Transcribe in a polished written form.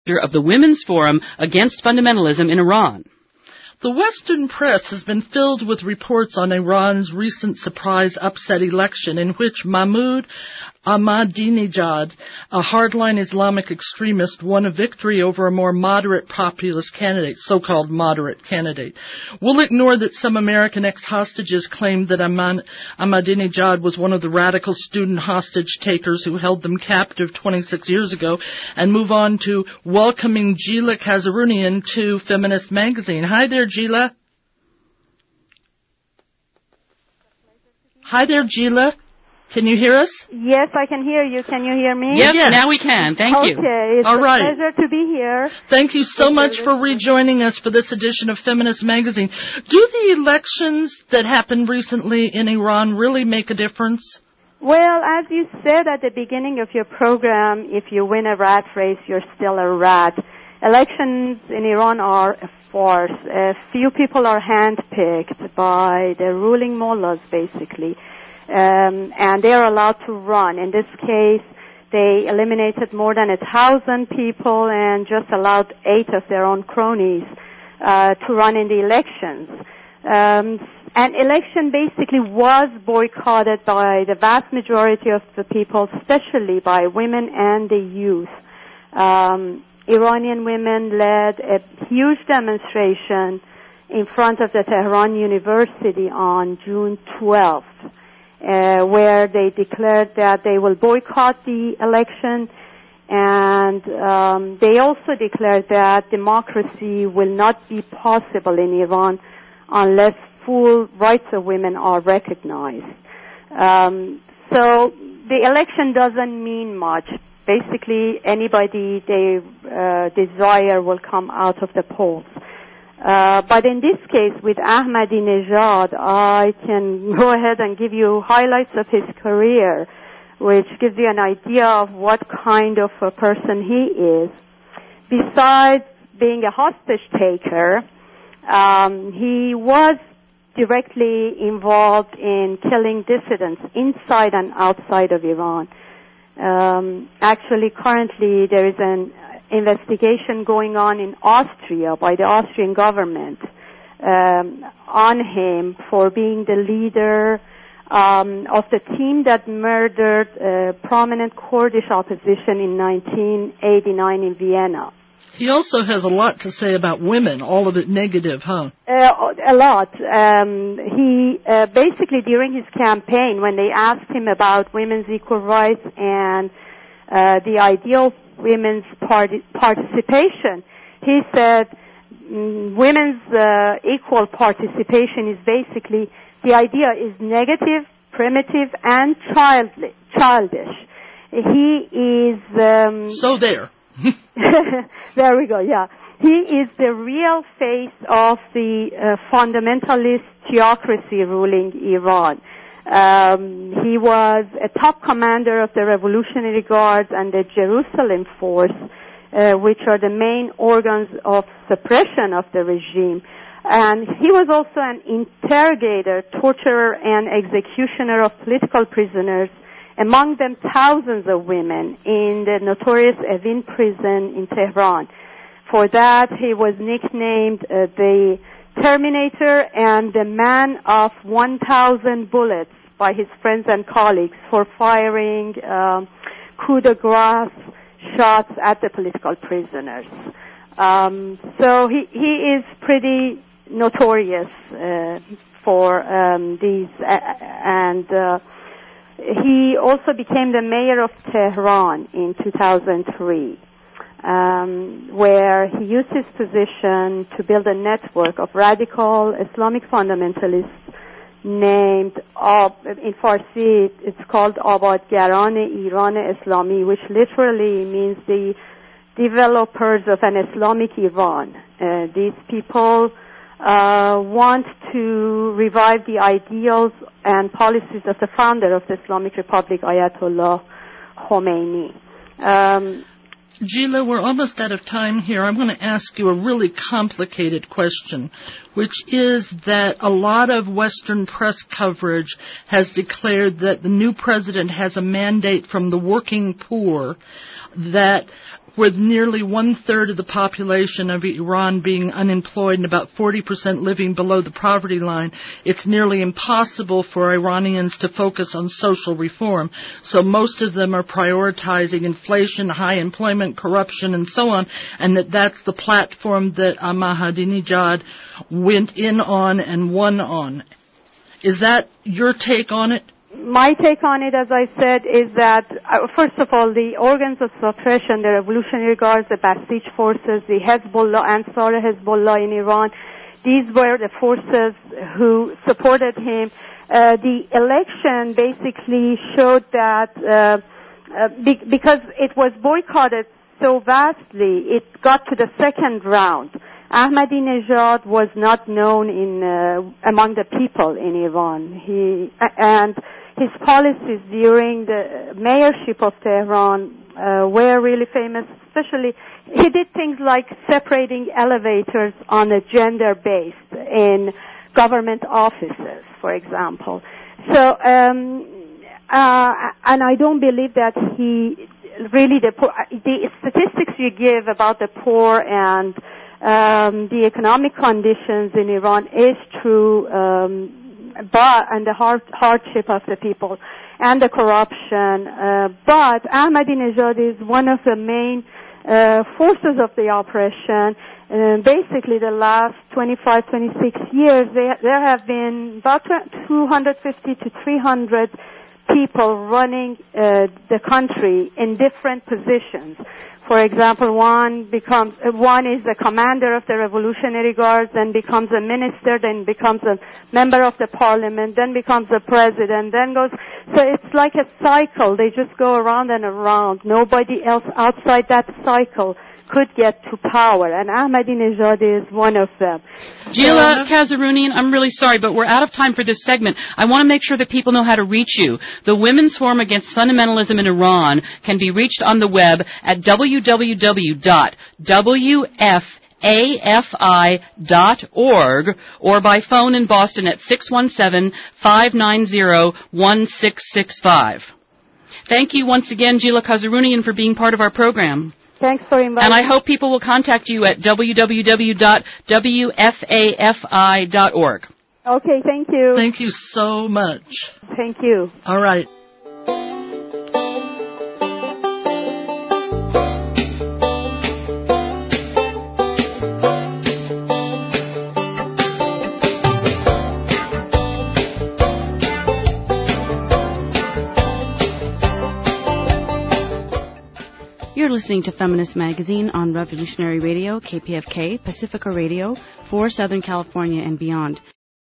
of the Women's Forum Against Fundamentalism in Iran. The Western press has been filled with reports on Iran's recent surprise upset election in which Mahmoud Ahmadinejad, a hardline Islamic extremist, won a victory over a more moderate populist candidate, so-called moderate candidate. We'll ignore that some American ex-hostages claimed that Ahmadinejad was one of the radical student hostage takers who held them captive 26 years ago, and move on to welcoming Gila Kazarunian to Feminist Magazine. Hi there, Gila. Hi there, Gila. Can you hear us? Yes, I can hear you. Can you hear me? Yes. Now we can. Thank you. Okay, it's a pleasure to be here. Thank you so much for rejoining us for this edition of Feminist Magazine. Do the elections that happened recently in Iran really make a difference? Well, as you said at the beginning of your program, if you win a rat race, you're still a rat. Elections in Iran are a farce. Few people are handpicked by the ruling mullahs, basically. And they're allowed to run. In this case, they eliminated more than 1,000 people and just allowed 8 of their own cronies to run in the elections. An election basically was boycotted by the vast majority of the people, especially by women and the youth. Iranian women led a huge demonstration in front of the Tehran University on June 12th. Where they declared that they will boycott the election, and they also declared that democracy will not be possible in Iran unless full rights of women are recognized. So the election doesn't mean much. Basically, anybody they desire will come out of the polls. But in this case, with Ahmadinejad, I can go ahead and give you highlights of his career, which gives you an idea of what kind of a person he is. Besides being a hostage taker, he was directly involved in killing dissidents inside and outside of Iran. Actually, currently, there is an investigation going on in Austria by the Austrian government on him for being the leader of the team that murdered prominent Kurdish opposition in 1989 in Vienna. He also has a lot to say about women, all of it negative, huh? A lot. He basically, during his campaign, when they asked him about women's equal rights and the idea of women's participation, he said women's equal participation is basically, the idea is negative, primitive, and childish. He is... So there. There we go, yeah. He is the real face of the fundamentalist theocracy ruling Iran. He was a top commander of the Revolutionary Guards and the Jerusalem Force, which are the main organs of suppression of the regime. And he was also an interrogator, torturer, and executioner of political prisoners, among them thousands of women in the notorious Evin prison in Tehran. For that, he was nicknamed the Terminator and the man of 1,000 bullets by his friends and colleagues for firing coup de grace shots at the political prisoners. So he is pretty notorious for these, and he also became the mayor of Tehran in 2003. Where he used his position to build a network of radical Islamic fundamentalists named, in Farsi, it's called Abadgaran Iran Islami, which literally means the developers of an Islamic Iran. These people want to revive the ideals and policies of the founder of the Islamic Republic, Ayatollah Khomeini. Gila, we're almost out of time here. I'm going to ask you a really complicated question, which is that a lot of Western press coverage has declared that the new president has a mandate from the working poor that with nearly 1/3 of the population of Iran being unemployed and about 40% living below the poverty line, it's nearly impossible for Iranians to focus on social reform. So most of them are prioritizing inflation, high employment, corruption, and so on, and that's the platform that Ahmadinejad went in on and won on. Is that your take on it? My take on it, as I said, is that, first of all, the organs of suppression, the Revolutionary Guards, the Basij forces, the Hezbollah, Ansar Hezbollah in Iran, these were the forces who supported him. The election basically showed that, because it was boycotted so vastly, it got to the second round. Ahmadinejad was not known among the people in Iran. And his policies during the mayorship of Tehran were really famous. Especially, he did things like separating elevators on a gender base in government offices, for example. So, and I don't believe that he really the statistics you give about the poor and the economic conditions in Iran is true, and the hardship of the people and the corruption. But Ahmadinejad is one of the main forces of the oppression. Basically, the last 25, 26 years, there have been about 250 to 300 people running the country in different positions. For example, one is the commander of the Revolutionary Guards, then becomes a minister, then becomes a member of the parliament, then becomes a president, then goes. So it's like a cycle. They just go around and around. Nobody else outside that cycle could get to power, and Ahmadinejad is one of them. Gila Kazerounian, I'm really sorry, but we're out of time for this segment. I want to make sure that people know how to reach you. The Women's Forum Against Fundamentalism in Iran can be reached on the web at www.wfafi.org or by phone in Boston at 617-590-1665. Thank you once again, Gila Kazerounian, for being part of our program. Thanks for inviting me. And I hope people will contact you at www.wfafi.org. Okay, thank you. Thank you so much. Thank you. All right. You're listening to Feminist Magazine on Revolutionary Radio, KPFK, Pacifica Radio, for Southern California and beyond.